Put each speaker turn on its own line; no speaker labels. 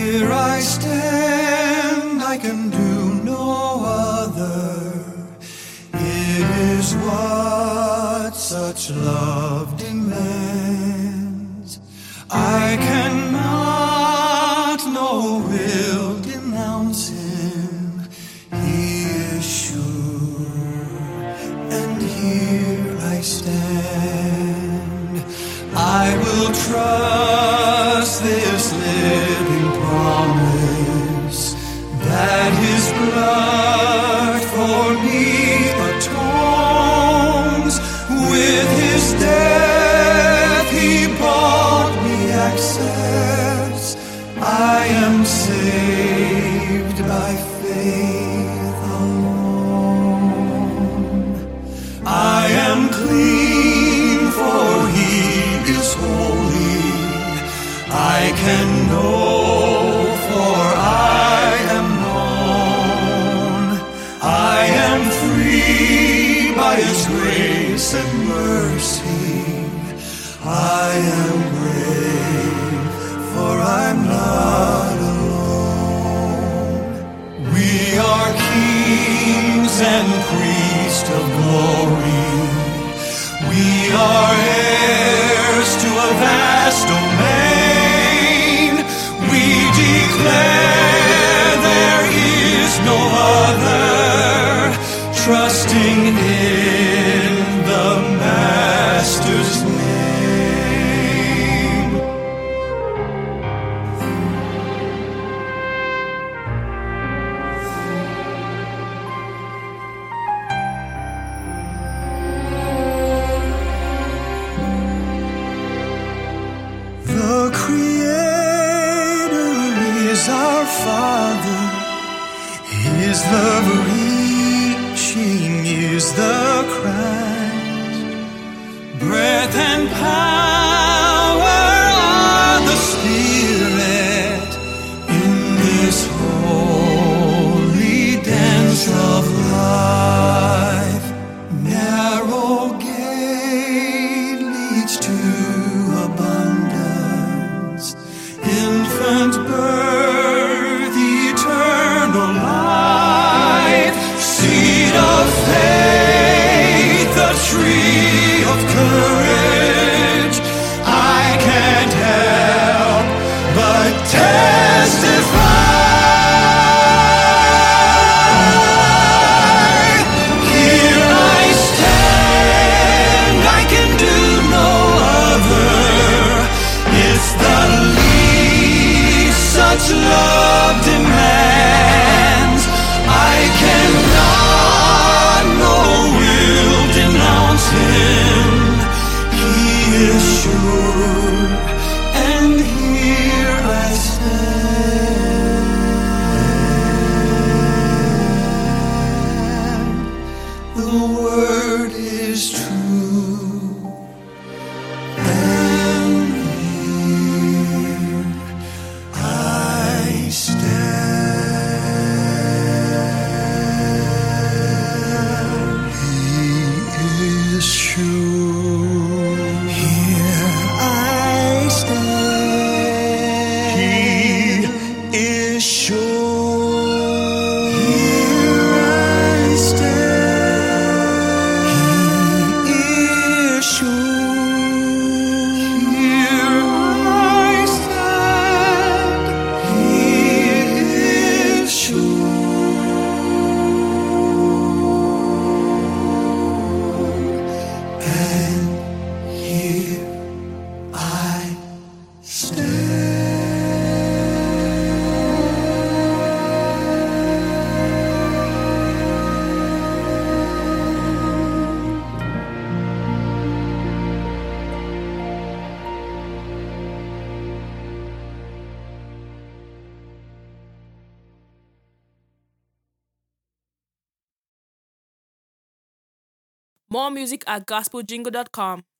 Here I stand, I can do no other. It is what such love demands. I cannot, nor will denounce him. He is sure, and here I stand. I will trust this living promise that his blood for me atones. With his death he bought me access. I am saved by faith alone. I am clean, for he is holy. I can know, for I am known. I am free by his grace and mercy. I am brave, for I'm not alone. We are kings and priests of glory. We are heirs to a vast domain. We declare there is no other, trusting in the Master's name. The Creator is our Father. His love reaching is the Christ. Breath and power are the Spirit in this holy dance of life. Narrow gate leads to abundance. Infant birth, eternal life. Seed of faith, the tree of courage. I can't help but testify. Here I stand, I can do no other. It's the least such love demands. I cannot, nor will denounce him. He is sure, and here I stand. The word is true, and here I stand. He is sure. Here I stand. He is sure. Here I stand. He is sure. Here I stand. He is sure. And here I stand.
More music at gospeljingle.com.